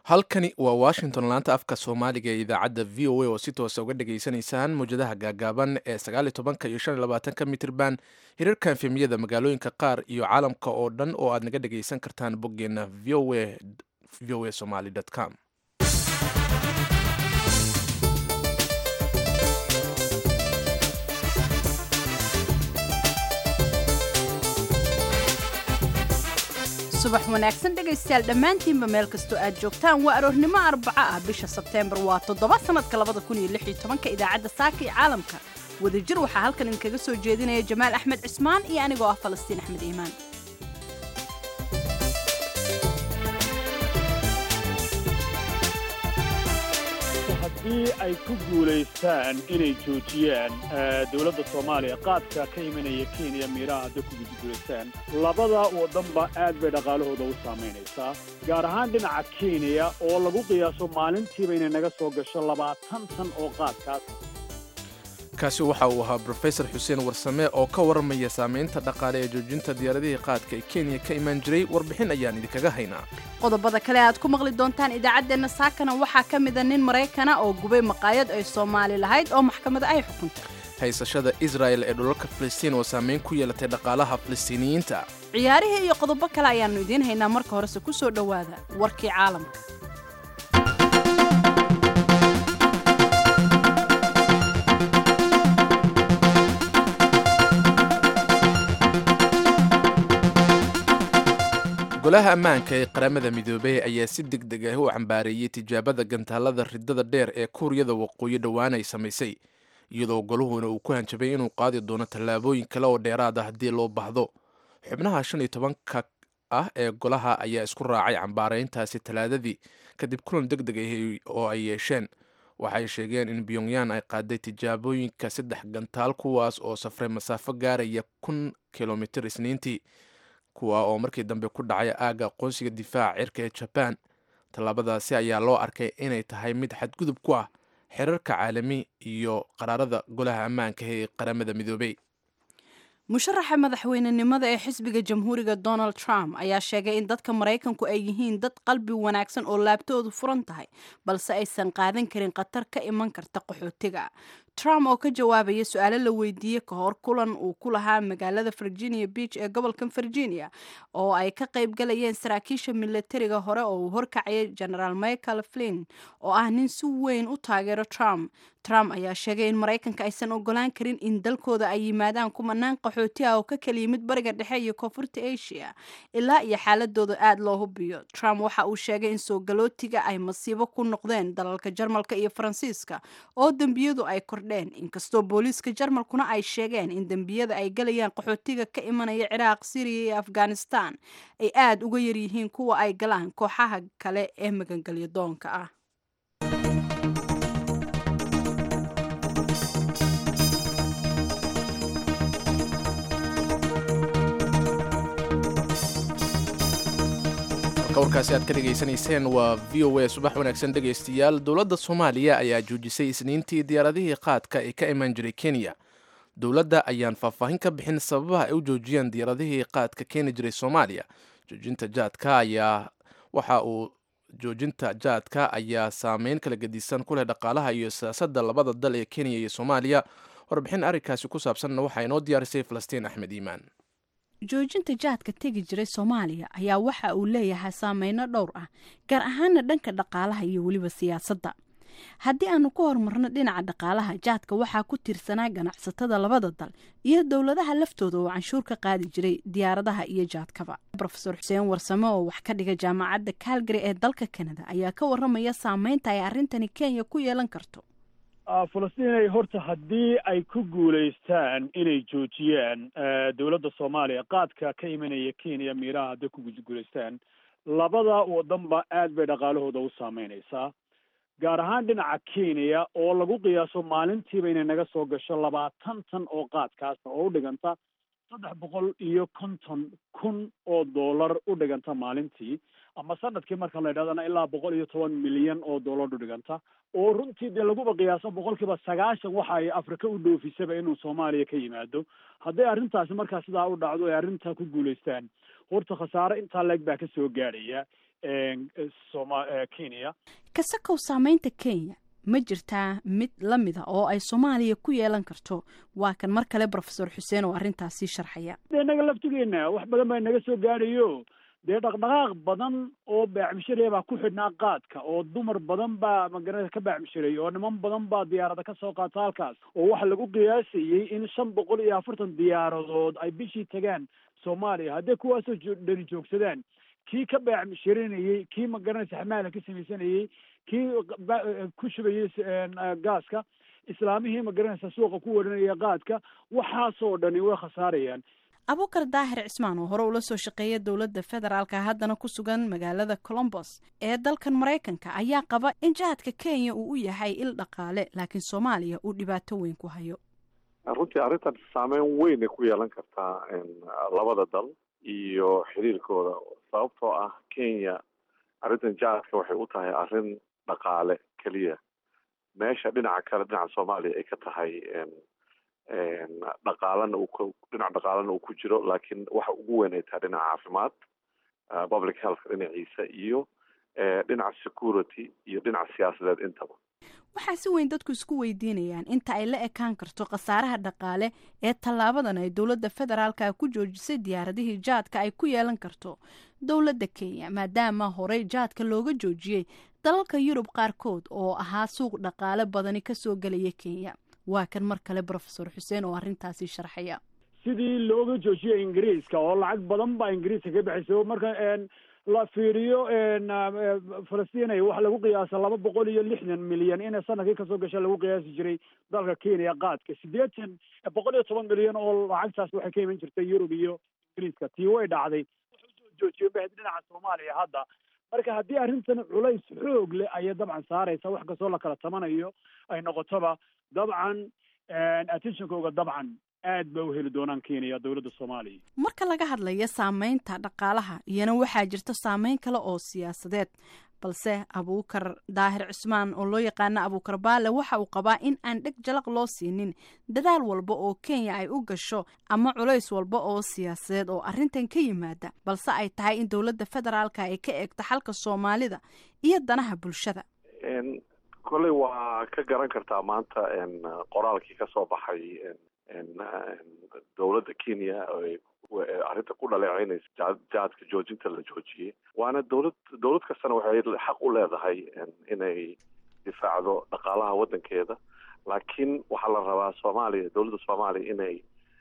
halkani waa washington laanta afka soomaaliga ee idaacadda v o a oo si toosa uga dhageysanaysaan mawjadaha gaagaaban ee 19 iyo 25 mitirban hirarka efemiyada magaalooyinka qaar iyo caalamka oo dhan oo aad naga dhageysan kartaan boggeena voa somali.com. subax wanaagsan dhegaystayaal dhammaantiinba meel kastoo aad joogtaan waa aroornimo arbaco ah bisha sebteembar waa 7 sanadka 2016 idaacadda saaka iyo caalamka wadajir waxaa halkan idinkaga soo jeedinaya jamaal axmed cismaan iyo anigoo ah falastiin axmed iimaan. haddii ay ku guulaystaan inay joojiyaan dowladda soomaaliya qaadka ka imanaya kenya miiraha hadday ku guulaystaan labada waddanba aad bay dhaqaalahooda u saamaynaysaa gaar ahaan dhinaca kenya oo lagu qiyaaso maalintiiba inay naga soo gasho 20 tan oo qaadkaas. kaasi waxa uu ahaa brofesor xuseen warsame oo ka warramaya saamaynta dhaqaale ee joojinta diyaaradihii qaadka ee kenya ka imaan jiray warbixin ayaan idinkaga haynaa. qodobada kale aad ku maqli doontaan idaacaddeenna saakana waxaa ka mida nin maraykana oo gubay maqaayad ay soomaali lahayd oo maxkamada ay xukuntay. haysashada israel ee dhulalka filistiin oo saamayn ku yeelatay dhaqaalaha filistiiniyiinta. ciyaarihii iyo qodobo kale ayaannu idiin haynaa marka horese ku soo dhowaada warkii caalamka. golaha ammaanka ee qaramada midoobay ayaa si degdeg ah u cambaareeyey tijaabada gantaalada ridada dheer ee kuuriyada waqooyi dhowaan ay samaysay iyadoo goluhuna uu ku hanjabay inuu qaadi doono tallaabooyin kale oo dheeraad ah haddii loo baahdo. xubnaha 15 ah ee golaha ayaa isku raacay cambaarayntaasi talaadadii kadib kulan degdeg ah oo ay yeesheen. waxay sheegeen in pyongyang ay qaaday tijaabooyinka 3 gantaal kuwaas oo safray masaafo gaaraya 1,000 kilomitir isniintii kuwa oo markii dambe ku dhacay aagga aqoonsiga difaaca cirka ee Japan. tallaabadaasi ayaa loo arkay inay tahay mid xadgudub ku ah xeerarka caalami iyo qaraarada golaha ammaanka ee qaramada midoobay. musharaxa madaxweynenimada ee xisbiga jamhuuriga Donald Trump ayaa sheegay in dadka Maraykanku ay yihiin dad qalbi wanaagsan oo laabtoodu furan tahay balse aysan qaadan karin khatar ka iman karta qaxootiga. Trump oo ka jawaabaya su'aalo la weydiiyey ka hor kulan uu ku lahaa magaalada Virginia Beach ee gobolka Virginia oo ay ka qayb galayeen saraakiisha militariga hore oo uu horkacayay General Michael Flynn oo ah nin si weyn u taageero Trump. Trump ayaa sheegay in Maraykanka aysan ogolaan karin in dalkooda ay yimaadaan kumanaan qaxooti ah oo ka kala yimid bariga dhexe iyo koonfurta Asia ilaa iyo xaaladooda aad loo hubiyo. Trump waxa uu sheegay in soo galootiga ay masiibo ku noqdeen dalalka Jarmalka iyo Faransiiska oo dambiyadu ay kordheen inkastoo booliiska Jarmalkuna ay sheegeen in dambiyada ay galayaan qaxootiga ka imanaya Ciraaq, Syria iyo Afghanistan ay aad uga yar yihiin kuwa ay galaan kooxaha kale ee magangalyo doonka ah. warkaasi aad ka dhageysanayseen waa v o a subax wanaagsan dhegaystayaal. dowladda soomaaliya ayaa joojisay isniintii diyaaradihii qaadka ee ka imaan jiray kenya. dowladda ayaan faahfaahin ka bixin sababaha ay u joojiyeen diyaaradihii qaadka keeni jiray soomaaliya. joojinta jaadka ayaa saameyn kala gedisan ku leh dhaqaalaha iyo siyaasadda labada dal ee kenya iyo soomaaliya. warbixin arrinkaasi ku saabsanna waxaa inoo diyaarisay falastiin axmed iimaan. joojinta jaadka tegi jiray Soomaaliya ayaa waxa uu leeyahay saameyno dhowr ah gaar ahaan dhanka dhaqaalaha iyo waliba siyaasadda. haddii aanu ku horumarno dhinaca dhaqaalaha, jaadka waxaa ku tiirsanaa ganacsatada labada dal iyo dowladaha laftooda oo canshuur ka qaadi jiray diyaaradaha iyo jaadkaba. Professor Xuseen Warsame oo wax ka dhiga jaamacadda Calgary ee dalka Canada ayaa ka warramaya saameynta ay arrintani Kenya ku yeelan karto. falastiin horta haddii ay ku guulaystaan inay joojiyaan dowladda soomaaliya qaadka ka imanaya kenya miiraha hadday ku guulaystaan labada waddanba aad bay dhaqaalahooda u saamaynaysaa gaar ahaan dhinaca kenya oo lagu qiyaaso maalintiiba inay naga soo gasho 20 tan oo qaadkaas oo u dhiganta 350,000 oo dollar u dhiganta maalintii ama sanadkii marka la yidhahdana ilaa 110 milyan oo dollar u dhiganta oo runtii dee laguba qiyaaso 90% waxa ay Afrika u dhoofisaba inuu Soomaaliya ka yimaado. hadday arrintaasi markaa sidaa u dhacdo ay arrintaa ku guulaystaan horta khasaare intaa leeg baa ka soo gaadhaya Kenya. Kasakow saameynta Kenya ma jirtaa mid la mid ah oo ay Soomaaliya ku yeelan karto? Waa kan mar kale Professor Xuseen oo arrintaasi sharxaya. Inaga laftigeena wax badan baa naga soo gaarayo. dee dhaqdhaqaaq badan oo baacmishiray baa ku xidhnaa qaadka oo dumar badan baa magaranaysa ka baacmishiray oo niman badan baa diyaarada ka soo qaata halkaas oo waxa lagu qiyaasayey in 540 diyaaradood ay bishii tagaan Soomaaliya haddii kuwaasoo dhani joogsadaan kii ka baacmishirinayay kii magaranaysa xamaala ka samaysanayay kii ku shubayay gaaska islaamihii magaranaysa suuqa ku waranaya qaadka waxaasoo dhani way khasaarayaan. Abuukar Daahir Cismaan oo hore ula soo shaqeeyay dawladda federaalka haddana ku sugan magaalada Columbus ee dalkan Mareykanka ayaa qaba in jihadka Kenya uu yahay il dhaqaale laakiin Soomaaliya uu dhibaato weyn ku hayo. runtii arrintan saameyn weyn ku yeelan kartaa labada dal iyo xiriirkooda sababtoo ah Kenya arrintan jihadka waxay u tahay arrin dhaqaale kaliya meesha dhinaca kale dhinaca Soomaaliya ay ka tahay dhaqaalana uu ku jiro laakiin waxa ugu weyn ay tahay dhinaca caafimaad public health dhinaciisa iyo dhinaca security iyo dhinaca siyaasadeed intaba. waxaa si weyn dadku isku weydiinayaan inta ay la ekaan karto khasaaraha dhaqaale ee tallaabadan ay dowladda federaalka ku joojisay diyaaradihii jaadka ay ku yeelan karto dowladda Kenya maadaama horey jaadka looga joojiyay dalalka Yurub qaarkood oo ahaa suuq dhaqaale badani ka soo galaya Kenya. waa kan mar kale Professor Xuseen oo arrintaasi sharxaya. sidii looga joojiyay Ingiriiska oo lacag badan baa Ingiriiska ka bixisay marka la fiiriyo Falastiin waxa lagu qiyaasay 260 milyan in sanadkii ka soo gashay lagu qiyaasi jiray dalka Kenya qaadka 110 milyan oo lacagtaas waxay ka iman jirtay Yurub iyo Ingiriiska tii way dhacday wuxuu joojiyay bixid dhinaca Soomaaliya hadda marka haddii arrintan culays xoog leh ay dabcan saaraysa wax kastoo la kala tamanayo ay noqotoba dabcan attentionkooga dabcan aad ba u heli doonaan Kenya dawladda Soomaaliya. marka laga hadlayo saameynta dhaqaalaha iyana waxaa jirta saameyn kale oo siyaasadeed balse Abuukar Daahir Cismaan oo loo yaqaan Abuukar Baale waxa uu qabaa in aan dhig jalaq loo siinin dadaal walba oo Kenya ay u gasho ama culays walba oo siyaasadeed oo arrintan ka yimaada balse ay tahay in dawladda federaalka ay ka eegto xalka Soomaalida iyo danaha bulshada. kolay waa ka garan kartaa maanta qoraalkii ka soo baxay dawladda Kenya arrinta ku dhaleeceynaysa jaadka joojinta la joojiyay waana dawlad kastana waxay xaq u leedahay inay difaacdo dhaqaalaha waddankeeda laakiin waxaa la rabaa dawladda Soomaaliya inay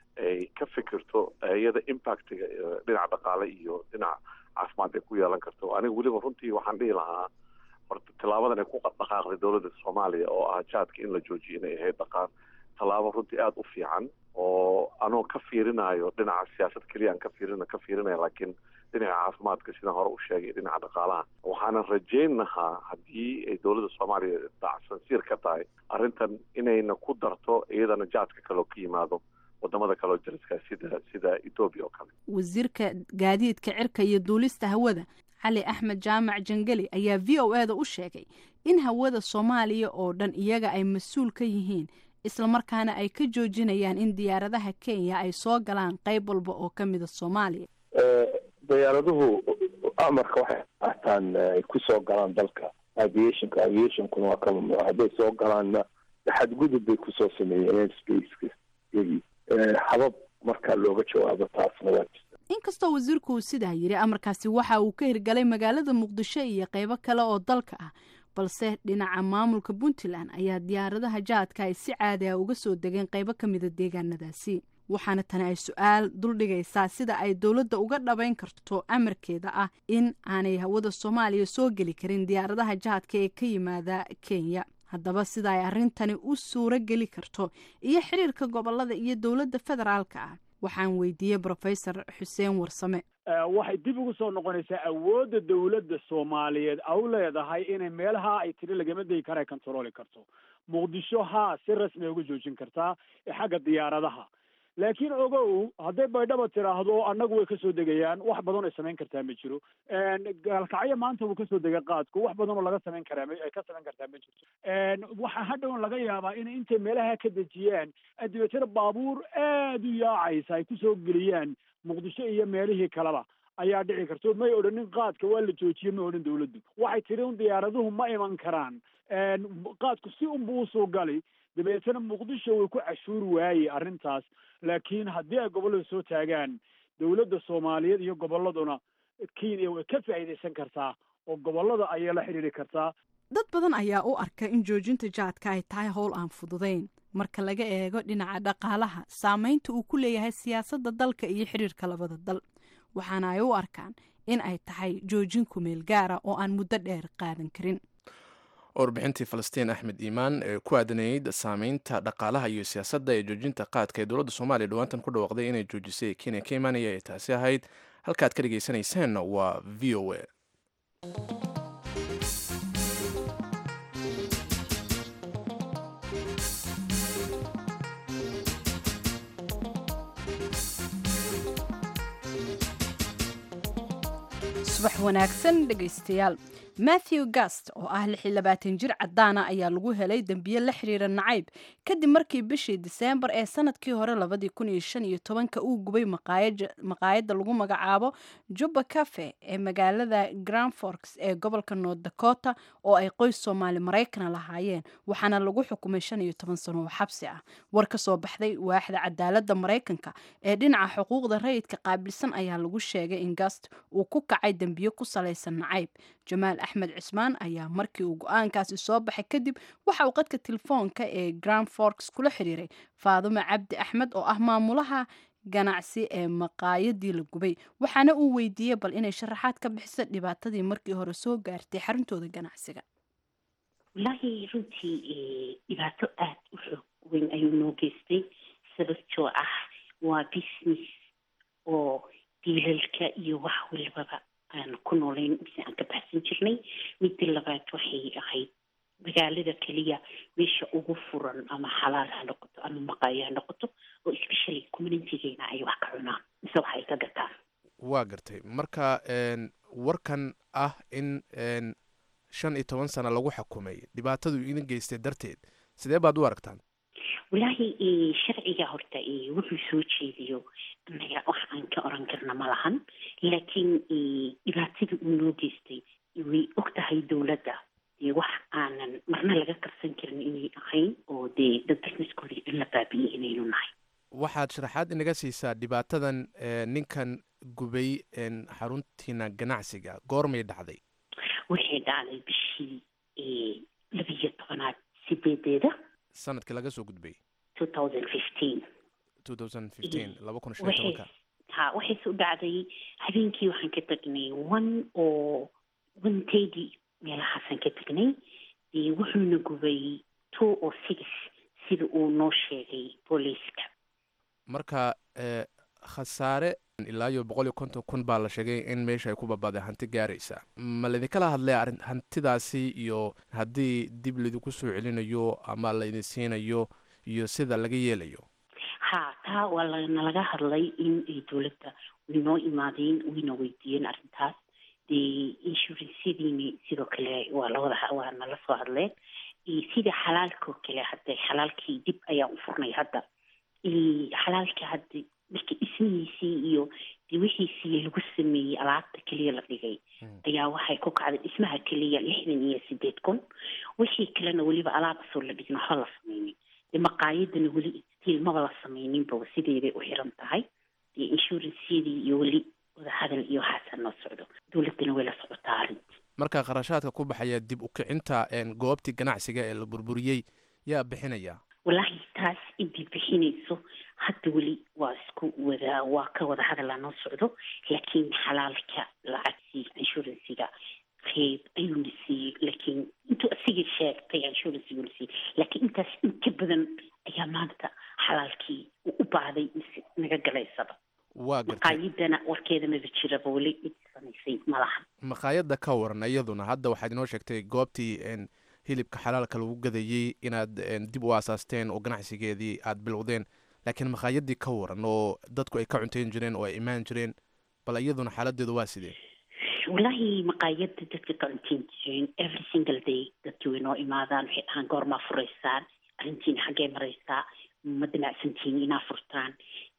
ka fikirto iyada impactiga dhinaca dhaqaale iyo dhinaca caafimaad ay ku yeelan karto. aniga weliba runtii waxaan dhihi lahaa horta tallaabadan ay ku dhaqaaqday dawladda Soomaaliya oo ah jaadka in la joojiyo inay ahayd tallaabo runtii aada u fiican oo anoo ka fiirinayo dhinaca siyaasad keliya aan ka fiirinaya laakiin dhinaca caafimaadka sidaan hore u sheegay dhinaca dhaqaalaha waxaanan rajaynahaa haddii ay dawladda Soomaaliya dacsansiir ka tahay arrintan inayna ku darto iyadana jaadka kaloo ka yimaado wadamada kaloo jariska sida Ethiopia oo kale. wasiirka gaadiidka cirka iyo duulista hawada Cali Axmed Jaamac Jangeli ayaa VOA-da u sheegay in hawada Soomaaliya oo dhan iyaga ay mas'uul ka yihiin isla markaana ay ka joojinayaan in diyaaradaha Kenya ay soo galaan qayb walba oo ka mid ah Soomaaliya. diyaaraduhu amarka waxay qaataan ay ku soo galaan dalka aviationkuna waa kala nooc hadday soo galaanna xadgudub bay kusoo sameeyeen airspace habab markaa looga jawaabo taasna waa jirta. inkastoo wasiirku uu sidaa yiri amarkaasi waxa uu ka hirgalay magaalada Muqdisho iyo qaybo kale oo dalka ah balse dhinaca maamulka Puntland ayaa diyaaradaha jaadka ay si caadi ah uga soo degeen qaybo ka mid ah deegaanadaasi waxaana tani ay su'aal dul dhigaysaa sida ay dawladda uga dhabayn karto amarkeeda ah in aanay hawada Soomaaliya soo geli karin diyaaradaha jaadka ee ka yimaada Kenya. haddaba sida ay arrintani u suura geli karto iyo xiriirka gobolada iyo dawladda federaalka ah waxaan weydiiyey Professor Xuseen Warsame. waxay dib ugu soo noqonaysaa awoodda dawladda Soomaaliyeed au leedahay inay meelaha ay tiri lagama degi karo ay controli karto. Muqdisho si rasmi uga joojin kartaa xagga diyaaradaha laakiin ogow hadday baydhaba tiraahdo annagu way ka soo degayaan wax badan ay samayn kartaa ma jiro. gaalkacyo maanta wuu ka soo degay qaadku wax badan oo laga samayn karaa ay ka samayn kartaa ma jirto. waxaa hadhow laga yaabaa in intay meelaha ka dejiyaan adduunyada baabuur aad u yaacaysa ay ku soo geliyaan Muqdisho iyo meelihii kaleba ayaa dhici karto. May odhanin qaadka waa la joojiyey, ma odhan dawladdu. Waxay tiri un diyaaraduhu ma iman karaan, qaadku si unbuu usoo gali, dabeetana muqdisho way ku cashuuri waayey arrintaas. Laakiin haddii ay gobollada soo taagaan, dawladda Soomaaliyeed iyo gobolladuna Kenya way ka faa'iidaysan kartaa oo gobollada ayay la xidhiiri kartaa. dad badan ayaa u arka in joojinta jaadka ay tahay howl aan fududayn marka laga eego dhinaca dhaqaalaha, saamaynta uu ku leeyahay siyaasadda dalka iyo xiriirka labada dal. waxaana ay u arkaan in ay tahay joojin ku meel gaara oo aan muddo dheer qaadan karin. warbixintii falastiin axmed iimaan ee ku aadanayd saamaynta dhaqaalaha iyo siyaasadda ee joojinta qaadka ee dowladda soomaaliya dhawaantan ku dhawaaqday inay joojisay kenya ka imaanaya ay taasi ahayd. halkaad ka dhegaysanaysaen waa v o a. subax wanaagsan dhegaystayaal. Matthew Gast oo ah 26 jir cadaana ayaa lagu helay dambiye la xiriira nacayb kadib markii bishii December ee sanadkii hore 2015 uu gubay maqaayadda lagu magacaabo Juba Cafe ee magaalada Grand Forks ee gobolka North Dakota oo ay qoys Soomaali Mareykan lahaayeen, waxaana lagu xukumay 15 sano oo xabsi ah. war ka soo baxday waaxda cadaaladda Mareykanka ee dhinaca xuquuqda rayidka qaabilsan ayaa lagu sheegay in Gast uu ku kacay dambiye ku salaysan nacayb. Jamaal Axmed Cismaan ayaa markii uu go'aankaasi soo baxay kadib waxa uu qadka telefoonka ee Grand Forks kula xiriiray Faadumo Cabdi Axmed oo ah maamulaha ganacsi ee maqaayadii la gubay, waxaana uu weydiiyey bal inay sharaxaad ka bixiso dhibaatadii markii hore soo gaartay xaruntooda ganacsiga. wallaahi runtii dhibaato aad u xoog weyn ayuu noo geystay, sababtoo ah waa business oo diilalka iyo wax walbaba aan ku noolayn mise aan ka baxsan jirnay. midda labaad waxay ahayd magaalada keliya meesha ugu furan ama xalaal ha noqoto ama maqaayo ha noqoto oo especially communitygeena ay wax ka cunaan mise wax ay ka gataan. waa gartay. marka warkan ah in 15 sano lagu xukumay dhibaatadu idin geystay darteed sidee baad u aragtaan? wallaahi sharciga horta wuxuu soo jeediyo anaga wax aan ka oran karna ma lahan, laakiin dhibaatadii uu noo geystay way og tahay dowladda wax aanan marna laga qarsan karin inay ahayn oo dee dad businesskoodii in la baabi'iyey inaynu nahay. waxaad sharaxaad inaga siisaa dhibaatadan ninkan gubay xaruntiina ganacsiga goormay dhacday? waxay dhacday bishii 12 sideedeeda sanadkii laga soo gudbay 2015 waxay soo dhacday habeenkii. waxaan ka tagnay 1:30 meelahaasaan ka tagnay. wuxuuna gubay 2:06 sida uu noo sheegay booliiska. marka khasaare ilaa iyo 150,000 baa la sheegay in meesha ay ku babaaday hanti gaaraysa. ma laidinkala hadlay hantidaasi iyo haddii dib laidinku soo celinayo ama laidin siinayo iyo sida laga yeelayo? taa waa nalaga hadlay in ay dowladda waynoo imaadeen wayna weydiiyeen arrintaas. dee inshuransyadiini sidoo kale waa nala soo hadleen. sida xalaalkoo kale hadda xalaalkii dib ayaan u furnay hadda. xalaalka hadda markii dhismihiisii iyo dee wixiisii lagu sameeyey alaabta keliya la dhigay ayaa waxay ku kacday dhismaha keliya 68,000. wixii kalena weliba alaabasoo la dhigin waxba la sameynin. dee maqaayadana weli stiil maba la sameyninba sideeday u xiran tahay. dee inshuransyadii iyo weli wadahadal iyo waxaasaa noo socdo, dowladdana way la socotaa arrinta. marka kharashaadka ku baxaya dib u kicinta goobtii ganacsiga ee la burburiyey yaa bixinaya? wallaahi taas intii bixinayso hadda weli waa ka wada hadalaa noo socdo, laakiin xalaalka lacagtii inshuransiga qeyb ayuuna siiyey, laakiin intuu asigii sheegtay inshuransiguna siiyey, laakiin intaas in ka badan ayaa maanta xalaalkii u baahday mise naga galaysaba. waa gartay. maqaayadana warkeeda maba jiraba weli cid samaysay ma lahan. maqaayadda ka waran iyaduna hadda waxaad inoo sheegtay goobtii hilibka xalaalka lagu gadayey inaad dib u aasaasteen oo ganacsigeedii aad bilowdeen, laakiin maqaayadii ka waran oo dadku ay ka cuntayn jireen oo ay imaan jireen, bal iyaduna xaaladeedu waa sidee? wallaahi maqaayadda dadka ka cuntayn jireen every single day dadkii way noo imaadaan, waxay dhahaan goormaa furaysaan, arrintiina xaggee maraysaa, ma damacsantihiin inaa furtaan.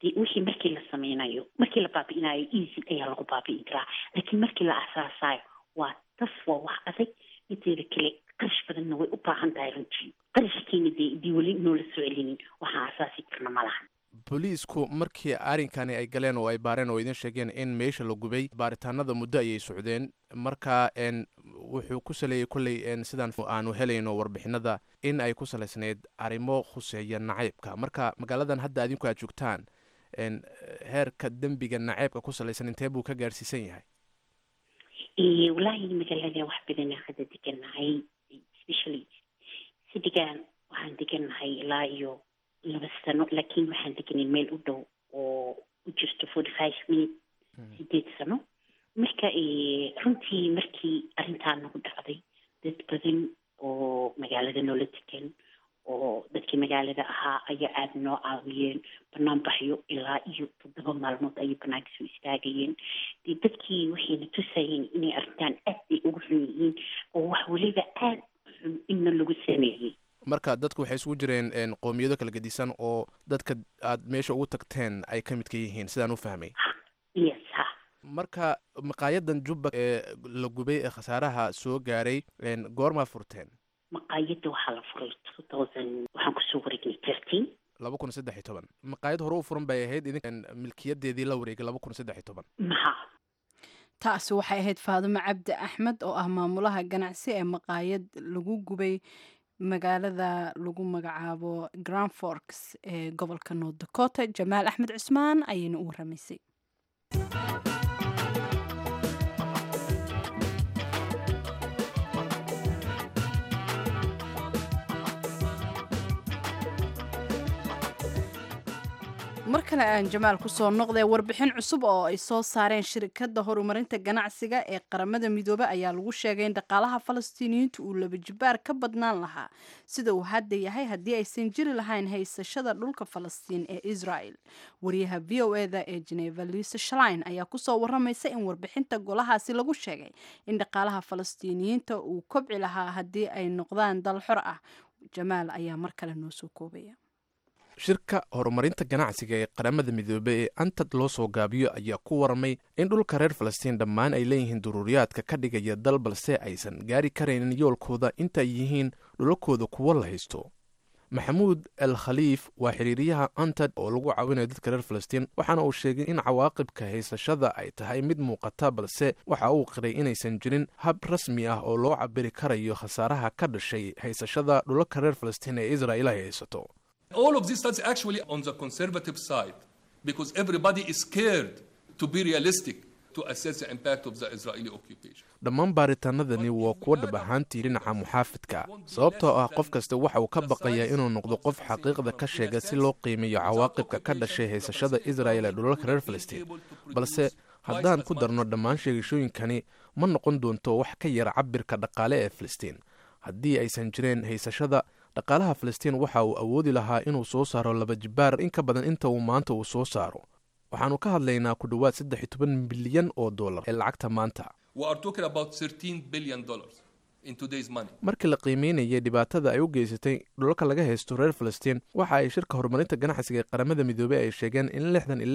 wixii markii la sameynayo markii la baabi'inayo easy ayaa lagu baabi'in karaa laakiin markii la asaasayo waa wax adag inteeda kale qarash badanna way u baahan tahay runtii qarashkiina dee weli noola soo celinin waxaan asaasi karna ma lahan booliisku markii arrinkani ay galeen oo ay baareen oo idin sheegeen in meesha la gubay baaritaanada muddo ayay socdeen marka wuxuu ku saleeyey kolley sidaan aanu helayno warbixinada in ay ku salaysnayd arrimo khuseeya nacaybka marka magaaladan hadda adinku aad joogtaan heerka dembiga nacaybka ku salaysan intee buu ka gaadhsiisan yahay wallaahi magaalada wax badanaa hadda deganahay especially sidigaan waxaan deganahay ilaa iyo 2 sano laakiin waxaan deganay meel u dhow oo u jirto 45 minute 8 sano marka runtii markii arrintaan nagu dhacday dad badan oo magaalada noola degan oo dadkii magaalada ahaa ayaa aada noo caawiyeen banaanbaxyo ilaa iyo 7 maalmood ayay banaanka soo istaagayeen dee dadkii waxayna tusayeen inay arrintaan aad ay ugu xun yihiin oo wax weliba aad xun inna lagu sameeyey marka dadku waxay isugu jireen qoomiyado kala gedisan oo dadka aad meesha ugu tagteen ay ka midka yihiin sidaan u fahmay yes ha marka maqaayadan jubba ee la gubay ee khasaaraha soo gaaray goormaa furteen maqaayadda waxaa la furay 2000 waxaan kusoo wareegnay 13 maqaayad hore u furan bay ahayd idin milkiyadeedii la wareegay 2013 maha taasi waxay ahayd Faadumo Cabdi Axmed oo ah maamulaha ganacsi ee maqaayad lagu gubay magaalada lagu magacaabo Grand Forks ee gobolka North Dakota. Jamaal Axmed Cusmaan ayayna u waramaysay. mar kale aan Jamaal ku soo noqday warbixin cusub oo ay soo saareen shirkadda horumarinta ganacsiga ee qaramada midoobay ayaa lagu sheegay in dhaqaalaha Falastiiniyiintu uu laba jibaar ka badnaan lahaa sida uu hadda yahay haddii aysan jiri lahayn haysashada dhulka Falastiin ee Israel. Wariyaha VOA-da ee Geneva Lisa Schlein ayaa ku soo waramaysa in warbixinta golahaasi lagu sheegay in dhaqaalaha Falastiiniyiinta uu kobci lahaa haddii ay noqdaan dal xor ah. Jamaal ayaa mar kale noo soo koobaya. shirka horumarinta ganacsiga ee qaramada midoobay ee antad loo soo gaabiyo ayaa ku waramay in dhulka reer Falastiin dhammaan ay leeyihiin duruuriyaadka ka dhigaya dal balse aysan gaari karaynin yoolkooda inta ay yihiin dhulkooda kuwa la haysto. Maxamuud El Khaliif waa xiriiriyaha antad oo lagu caawinayo dadka reer Falastiin waxaana uu sheegay in cawaaqibka haysashada ay tahay mid muuqata balse waxa uu qiray inaysan jirin hab rasmi ah oo loo cabiri karayo khasaaraha ka dhashay haysashada dhulka reer Falastiin ee Israel ay haysato. All of this is actually on the conservative side because everybody is scared to be realistic to assess the impact of the Israeli occupation. dhammaan baaritaanadani waa kuwa dhab ahaantii dhinaca muxaafidka sababtoo ah qof kasta waxa uu ka baqayaa inuu noqdo qof xaqiiqda ka sheega si loo qiimeeyo cawaaqibka ka dhashay haysashada Israel ee dhulka reer Falastiin balse haddaan ku darno dhammaan sheegashooyinkani ma noqon doonto wax ka yar cabirka dhaqaale ee Falastiin haddii aysan jireen haysashada dhaqaalaha Falastiin waxa uu awoodi lahaa inuu soo saaro laba jibaar in ka badan inta uu maanta uu soo saaro waxaanu ka hadlaynaa ku dhawaad 13 bilyan oo dollar ee lacagta maanta. We are talking about $13 billion in today's money. markii la qiimeynayay dhibaatada ay u geysatay dhulka laga haysto reer Falastiin waxa ay shirka horumarinta ganacsiga ee qaramada midoobay ay sheegeen in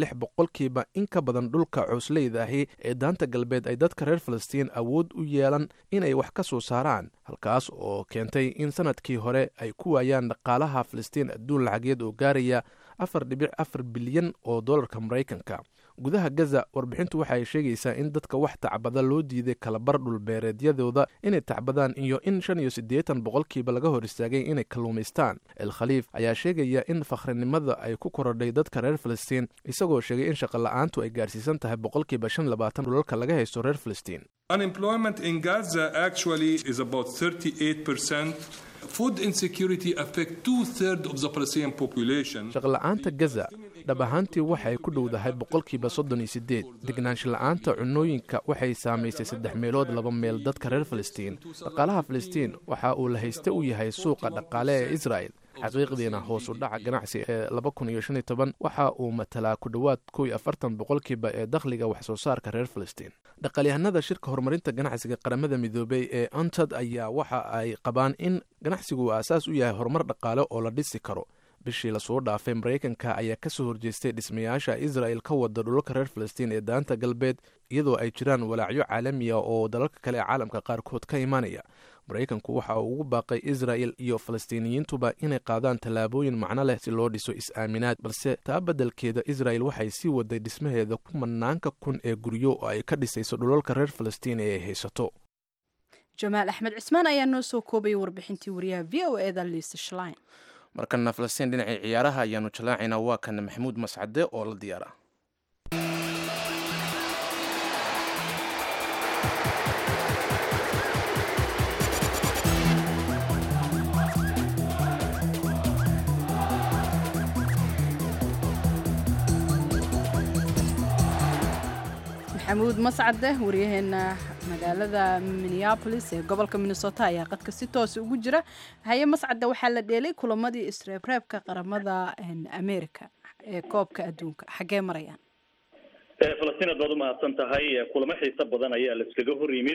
66% in ka badan dhulka cusleeyda ahi ee daanta galbeed ay dadka reer Falastiin awood u yeelan inay wax ka soo saaraan halkaas oo keentay in sanadkii hore ay ku waayaan dhaqaalaha Falastiin adduun lacageed oo gaaraya 4.4 bilyan oo dollarka Mareykanka. gudaha Gaza warbixintu waxa ay sheegaysaa in dadka wax tacbada loo diiday kala bar dhul beereedyadooda inay tacbadaan iyo in 85% laga hor istaagay inay kalluumaystaan. El Khaliif ayaa sheegaya in fakhrinimada ay ku korodhay dadka reer Falastiin isagoo sheegay in shaqo la'aantu ay gaarsiisan tahay 25% dhulka laga haysto reer Falastiin. Unemployment in Gaza actually is about 38%. Food insecurity affects 2/3 of the Palestinian population. shaqo la'aanta Gaza dhab ahaantii waxay ku dhowdahay 38%. degnaansho la'aanta cunooyinka waxay saamaysay 3 meelood 2 meel dadka reer Falastiin. dhaqaalaha Falastiin waxa uu la haysta u yahay suuqa dhaqaale ee Israel. xaqiiqdiina hoos u dhaca ganacsi ee 2015 waxa uu matalaa ku dhawaad 40% ee dakhliga wax soo saarka reer Falastiin. dhaqaalyahanada shirka horumarinta ganacsiga qaramada midoobay ee antad ayaa waxa ay qabaan in ganacsigu uu asaas u yahay horumar dhaqaale oo la dhisi karo bishii lasoo dhaafay maraykanka ayaa kasoo horjeestay dhismayaasha israel ka wada dhulalka reer falastiin ee daanta galbeed iyadoo ay jiraan walaacyo caalamiya oo dalalka kale ee caalamka qaarkood ka imaanaya. maraykanku waxa uu ugu baaqay israel iyo falastiiniyiintuba inay qaadaan tallaabooyin macno leh si loo dhiso is-aaminaad, balse taa beddelkeeda israel waxay sii waday dhismaheeda kumanaanka kun ee guryo oo ay ka dhisayso dhulalka reer falastiin ee ay haysato. jamaal axmed cismaan ayaa noo soo koobaya warbixintii wariyaha v o eda liisa shlein. markana falastiin dhinacii ciyaaraha ayaanu jalaacaynaa. waa kana maxamuud mascade oo la diyaara. maxamuud mascade wariyaheena magaalada minneapolis ee gobolka minnesota ayaa qadka si toosa ugu jira. haye mascade, waxaa la dheelay kulamadii isreebreebka qaramada america ee koobka adduunka, xaggee marayaan? falastiin aad baad umahadsan tahay. kulamo xiiso badan ayaa la iskaga hor yimid.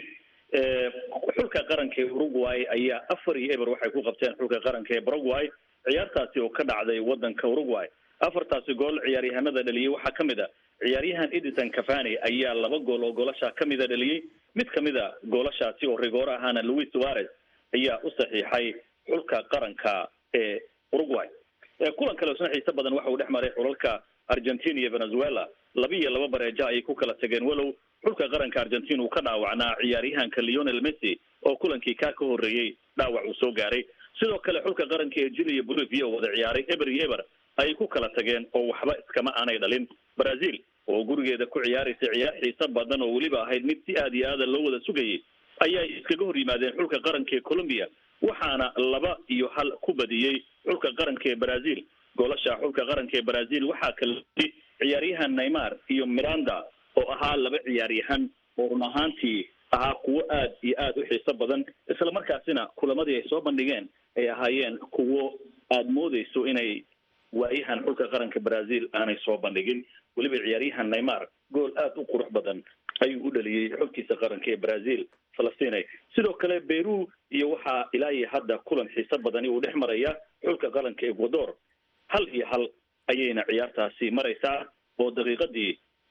xulka qaranka ee uruguay ayaa 4-0 waxay ku qabteen xulka qaranka ee Paraguay, ciyaartaasi oo ka dhacday wadanka Uruguay. afartaasi gool ciyaaryahanada dhaliyay waxaa kamid ah ciyaaryahan Edison Cavani ayaa 2 gool oo goolasha kamid ah dhaliyay. mid kamid ah goolashaasi oo rigoor ahaana Luis Suarez ayaa u saxiixay xulka qaranka ee Uruguay. kulan kale oo xiiso badan waxa uu dhexmaray xulalka Argentina iyo Venezuela. 2-2 bareejo ay ku kala tageen walow xulka qaranka Argentina uu ka dhaawacnaa ciyaaryahanka Lionel Messi oo kulankii ka horeeyay dhaawac uu soo gaaray. sidoo kale xulka qaranka ee Chile iyo Bolivia wada ciyaaray eber ay ku kala tageen oo waxba iskama aanay dhalin. Brazil oo gurigeeda ku ciyaaraysa ciyaar xiiso badan oo waliba ahayd mid si aad iyo aad loo wada sugayay ayaa iskaga hor yimaadeen xulka qaranka ee Colombia, waxaana 2-1 ku badiyay xulka qaranka ee Brazil. goolasha xulka qaranka ee Brazil waxaa kala ciyaaryahan Neymar iyo Miranda oo ahaa 2 ciyaaryahan oo run ahaantii ahaa kuwo aad iyo aad u xiiso badan, isla markaasina kulamadii ay soo bandhigeen ay ahaayeen kuwo aad moodayso inay waayahan xulka qaranka Brazil aanay soo bandhigin. waliba ciyaaryahan Neymar gool aad u qurux badan ayuu u dhaliyay xulkiisa qaranka ee Brazil. Falastiin sidoo kale Peru iyo waxa ilaa hadda kulan xiiso badan uu dhex maraya xulka qaranka Ecuador. 1-1 ayayna ciyaartaasi maraysaa oo daqiiqadii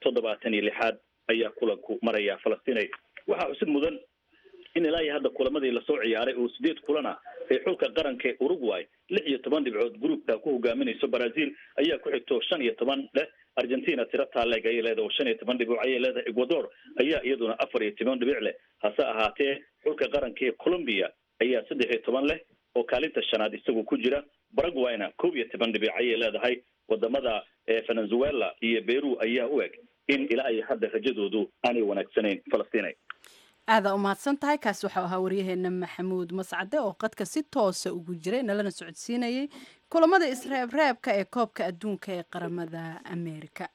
76 ayaa kulanku maraya. Falastiin waxa usid mudan in ilaa hadda kulamadii la soo ciyaaray oo 8 kulana ee xulka qaranka ee Uruguay 16 dhibcood groupka ku hogaaminayso. Brazil ayaa ku xigto 15 leh. Argentina tiro taaleeg ay leedahay 15 dhibcood ay leedahay. Ecuador ayaa iyaduna 14 dhibic leh. hase ahaatee xulka qaranka ee Colombia ayaa 13 leh oo kaalinta shanaad isagu ku jira. Paraguayna 12 dhibic ay leedahay. wadamada Venezuela iyo Peru ayaa u eg in ilaa ay hadda rajadoodu aanay wanaagsanayn. Falastiin aada u mahadsan tahay. kaas waxaa ahaa waryaheena maxamuud mascade oo qadka si toosa ugu jiray nalana socodsiinayay kulamada isreebreebka ee koobka adduunka ee qaramada Amerika.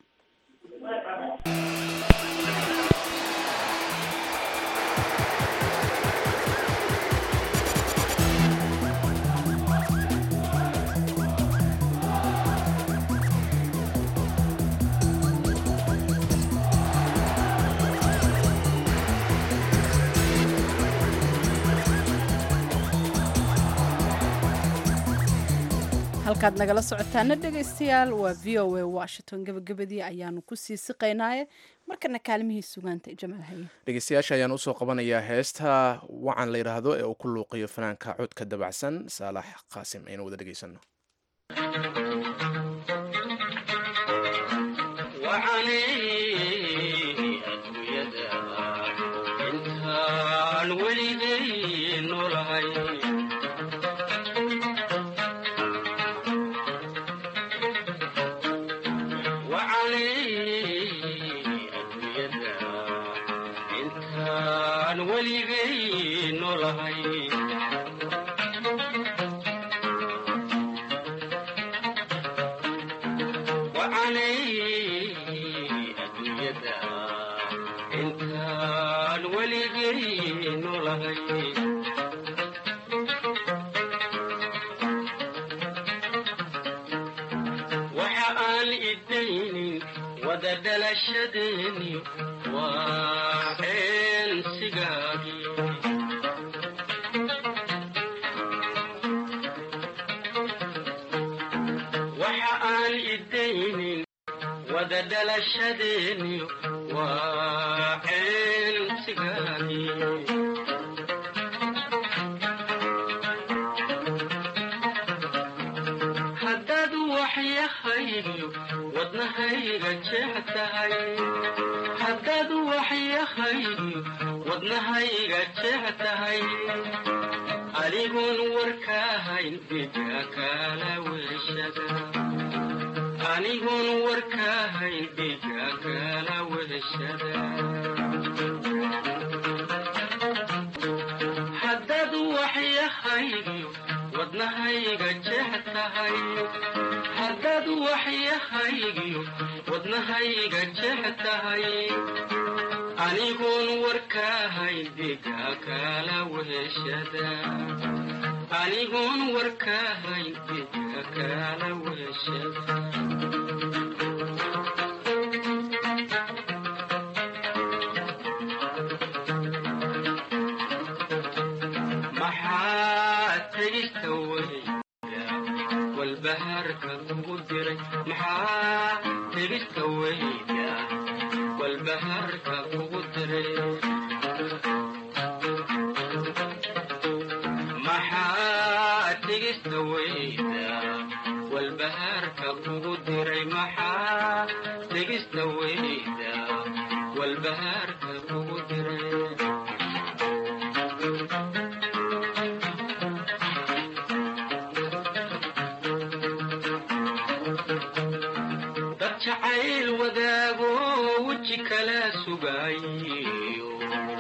halkaad nagala socotaana dhegaystayaal waa VOA Washington. gabagabadii ayaanu ku sii siqaynaaye markana kaalmihii sugaanta Jamaal Haye. dhegeystayaasha ayaan usoo qabanayaa heesta wacan la yidhaahdo ee uu ku luuqiyo fanaanka codka dabacsan Saalax Qaasim. aynu wada dhegaysano. barashadeeni waa cilmsigaagi haddaad waxyahaygiyo wadnahayga jeextahay haddaad waxyahaygiyo wadnahayga jeextahay anigoon warkaahayn dhiga kala weeshada anigoon warkaahayn dhiga kala weeshada haddaad waxyahaygiyo wadnahayga jeextahay haddaad waxyahaygiyo wadnahayga jeextahay anigoon warkaahayn dhiga kala weeshada anigoon warkaahayn dhiga kala weeshada maxaa tegista weyda walbahaarka kugu diray maxaa tegista weyda walbahaarka kugu diray maxaa tegista weyda walbahaarka kugu diray maxaa tegista weyda walbahaarka kugu diray dad jacayl wadaago weji kala sugaayo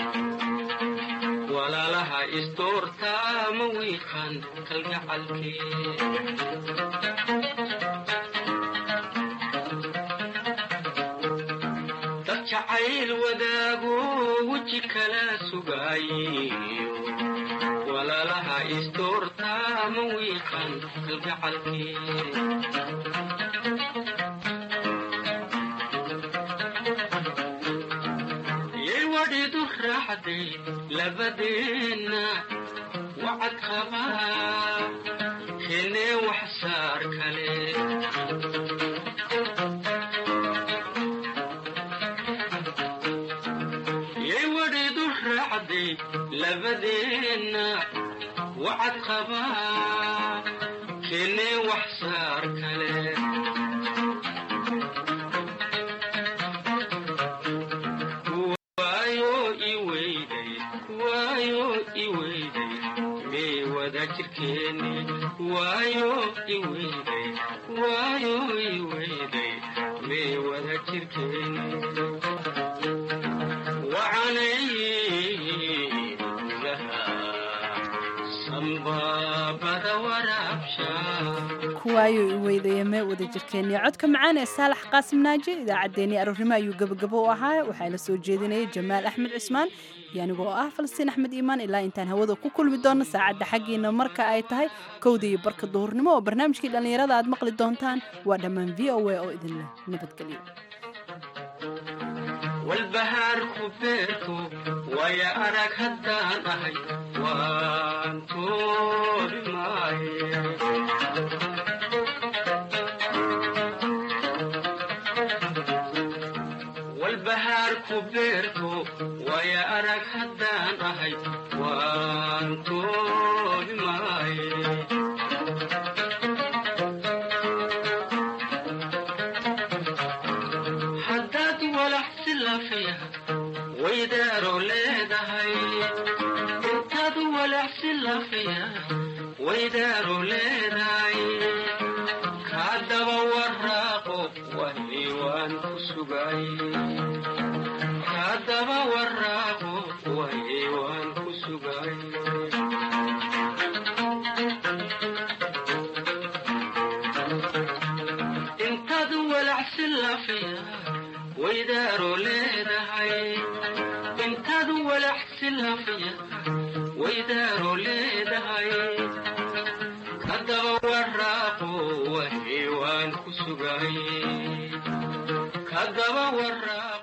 walaalaha istoorta ma wiiqan kalgacalkee dad jacayl wadaago weji kala sugaayo walaalaha istoorta ma wiiqan kalgacalkee labadeena wacad qabaa keenee wax saar kale yay wadhidu raacday labadeena wacad qabaa keenee wax saar kale waayo iweyday waayo iweyday mee wada jirkeeni wacanay sambaabada waraabsha kuwaayo iweydaye mee wada jirkeeni codka macaan ee saalax qaasim naaji idaacaddeenii aroornimo ayuu gabagabo u ahaa waxaa la soo jeedinayay jamaal axmed cismaan iyo anigoo ah falastiin axmed iimaan ilaa intaan hawada ku kulmi doonno saacadda xaggiina marka ay tahay 1:00 iyo barka duhurnimo oo barnaamijkii dhallinyarada aad maqli doontaan waa dhammaan v o a oo idinleh nabadgelyo walbahaarku beerto waya arag haddaan ahay waan toobi maaye walbahaarku beerto waya arag haddaan ahay waan toobi maaye haddaad walaxsi lafiya waydaaro leedahay intaad walaxsi lafiya waydaaro leedahay kaadaba waraaqo wahi waan ku sugay kaadaba waraaqo wahi waan ku sugay intaad walaxsi lafiya waydaaro leedahay intaad walaxsi lafiya waydaaro leedahay kaadaba waraaqo wahi waan ku sugay kaadaba waraaqo